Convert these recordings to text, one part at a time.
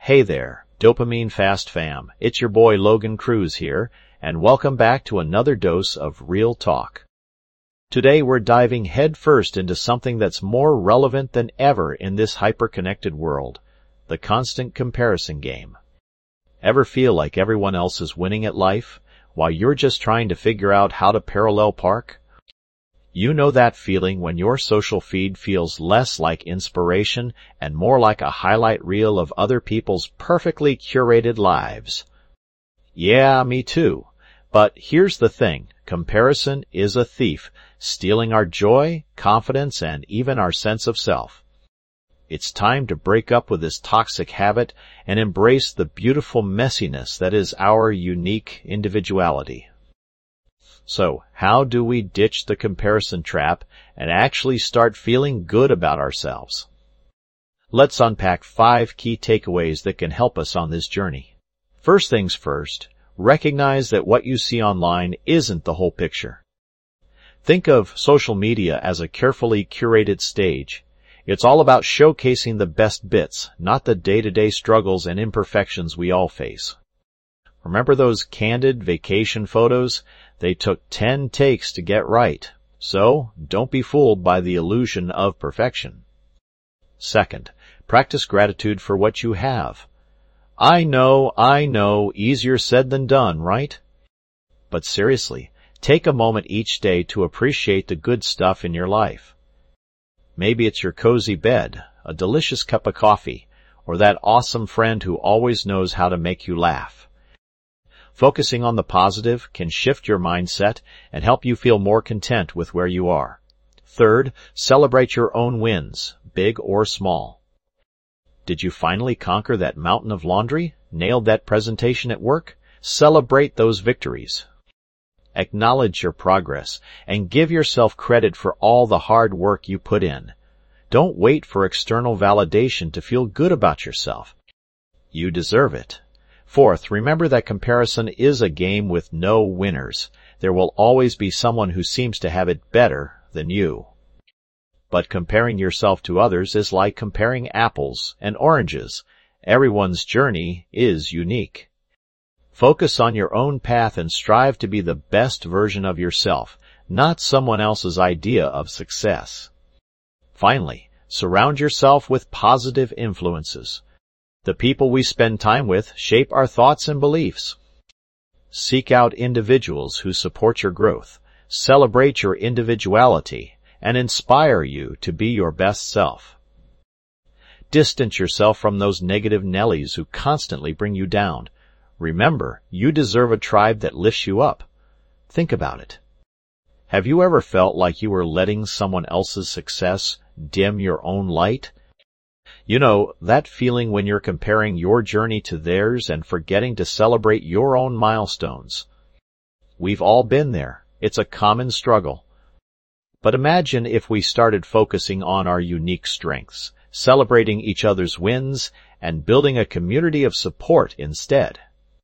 Hey there, Dopamine Fast fam. It's your boy Logan Cruz here, and welcome back to another dose of Real Talk. Today we're diving headfirst into something that's more relevant than ever in this hyper-connected world, the constant comparison game. Ever feel like everyone else is winning at life, while you're just trying to figure out how to parallel park? You know that feeling when your social feed feels less like inspiration and more like a highlight reel of other people's perfectly curated lives. Yeah, me too. But here's the thing, comparison is a thief, stealing our joy, confidence, and even our sense of self. It's time to break up with this toxic habit and embrace the beautiful messiness that is our unique individuality. So, how do we ditch the comparison trap and actually start feeling good about ourselves? Let's unpack 5 key takeaways that can help us on this journey. First things first, recognize that what you see online isn't the whole picture. Think of social media as a carefully curated stage. It's all about showcasing the best bits, not the day-to-day struggles and imperfections we all face. Remember those candid vacation photos? They took 10 takes to get right, so don't be fooled by the illusion of perfection. Second, practice gratitude for what you have. I know, easier said than done, right? But seriously, take a moment each day to appreciate the good stuff in your life. Maybe it's your cozy bed, a delicious cup of coffee, or that awesome friend who always knows how to make you laugh. Focusing on the positive can shift your mindset and help you feel more content with where you are. Third, celebrate your own wins, big or small. Did you finally conquer that mountain of laundry? Nailed that presentation at work? Celebrate those victories. Acknowledge your progress and give yourself credit for all the hard work you put in. Don't wait for external validation to feel good about yourself. You deserve it. Fourth, remember that comparison is a game with no winners. There will always be someone who seems to have it better than you. But comparing yourself to others is like comparing apples and oranges. Everyone's journey is unique. Focus on your own path and strive to be the best version of yourself, not someone else's idea of success. Finally, surround yourself with positive influences. The people we spend time with shape our thoughts and beliefs. Seek out individuals who support your growth, celebrate your individuality, and inspire you to be your best self. Distance yourself from those negative Nellies who constantly bring you down. Remember, you deserve a tribe that lifts you up. Think about it. Have you ever felt like you were letting someone else's success dim your own light? You know, that feeling when you're comparing your journey to theirs and forgetting to celebrate your own milestones. We've all been there. It's a common struggle. But imagine if we started focusing on our unique strengths, celebrating each other's wins, and building a community of support instead.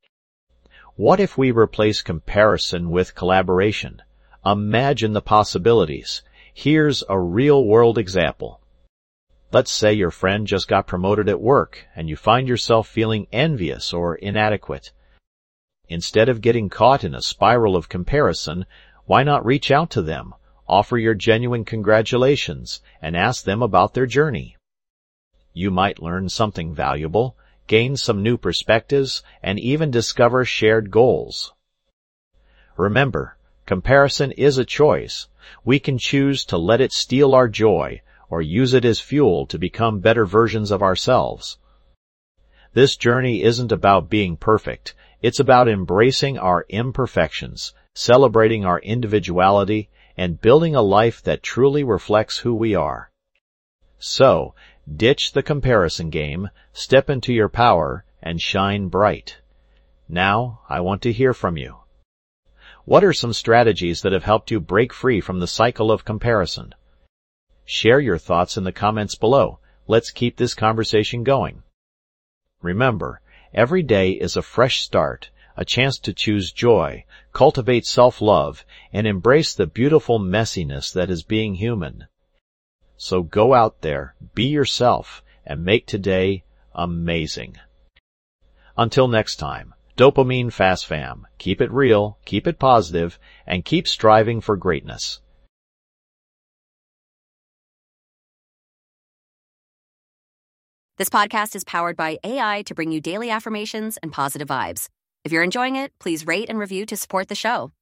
What if we replace comparison with collaboration? Imagine the possibilities. Here's a real-world example. Let's say your friend just got promoted at work and you find yourself feeling envious or inadequate. Instead of getting caught in a spiral of comparison, why not reach out to them, offer your genuine congratulations, and ask them about their journey? You might learn something valuable, gain some new perspectives, and even discover shared goals. Remember, comparison is a choice. We can choose to let it steal our joy, or use it as fuel to become better versions of ourselves. This journey isn't about being perfect. It's about embracing our imperfections, celebrating our individuality, and building a life that truly reflects who we are. So, ditch the comparison game, step into your power, and shine bright. Now, I want to hear from you. What are some strategies that have helped you break free from the cycle of comparison? Share your thoughts in the comments below. Let's keep this conversation going. Remember, every day is a fresh start, a chance to choose joy, cultivate self-love, and embrace the beautiful messiness that is being human. So go out there, be yourself, and make today amazing. Until next time, Dopamine Fast Fam, keep it real, keep it positive, and keep striving for greatness. This podcast is powered by AI to bring you daily affirmations and positive vibes. If you're enjoying it, please rate and review to support the show.